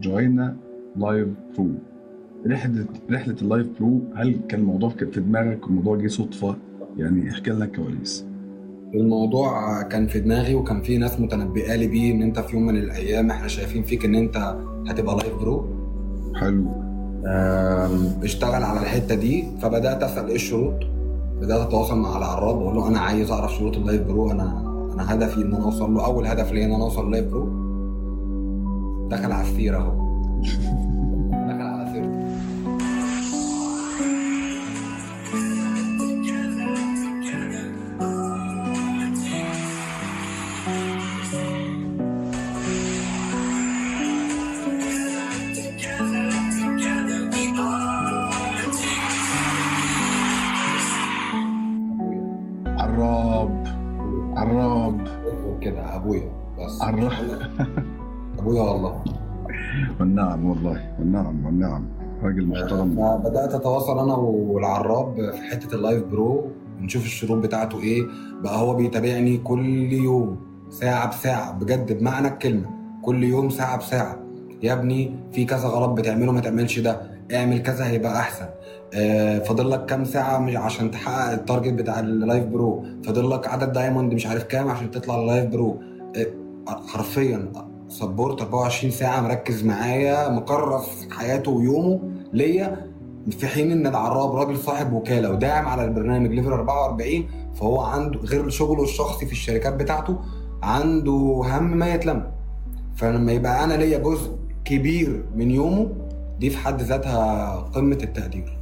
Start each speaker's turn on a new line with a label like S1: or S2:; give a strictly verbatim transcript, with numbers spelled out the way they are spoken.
S1: جوينا لايف برو. رحلة رحلة اللايف برو، هل كان الموضوع كان في دماغك والموضوع جه صدفة؟ يعني احكي لنا الكواليس.
S2: الموضوع كان في دماغي، وكان في ناس متنبئه لي بيه ان انت في يوم من الايام احنا شايفين فيك ان انت هتبقى لايف برو.
S1: حلو.
S2: آم، اشتغل على الحته دي، فبدات اسال ايه الشروط. بدات اتواصل مع العراب واقول له انا عايز اعرف شروط اللايف برو. انا انا هدفي ان انا اوصل له، اول هدف ليا ان انا اوصل لايف برو. دخل على السيره اهو. دخل على سيرته.
S1: عراب عراب
S2: كده ابويا بس.
S1: عراب
S2: ابويا والله.
S1: والنعم والله، والنعم والنعم، راجل محترم.
S2: فبدات اتواصل انا والعراب في حته اللايف برو، ونشوف الشروط بتاعته ايه. بقى هو بيتابعني كل يوم ساعه بساعه، بجد بمعنى الكلمه كل يوم ساعه بساعه. يا ابني في كذا غلط بتعمله، ما تعملش ده، اعمل كذا هيبقى احسن. آه فاضل لك كام ساعه مش عشان تحقق التارجت بتاع اللايف برو، فاضل لك عدد دايموند مش عارف كام عشان تطلع اللايف برو. آه حرفيا سبورت أربعة وعشرين ساعه مركز معايا، مكرس حياته ويومه ليا. في حين ان العراب راجل صاحب وكاله وداعم على البرنامج ليفل أربعة وأربعين، فهو عنده غير شغله الشخصي في الشركات بتاعته، عنده هم ما يتلم. فلما يبقى انا ليا جزء كبير من يومه، دي في حد ذاتها قمه التقدير.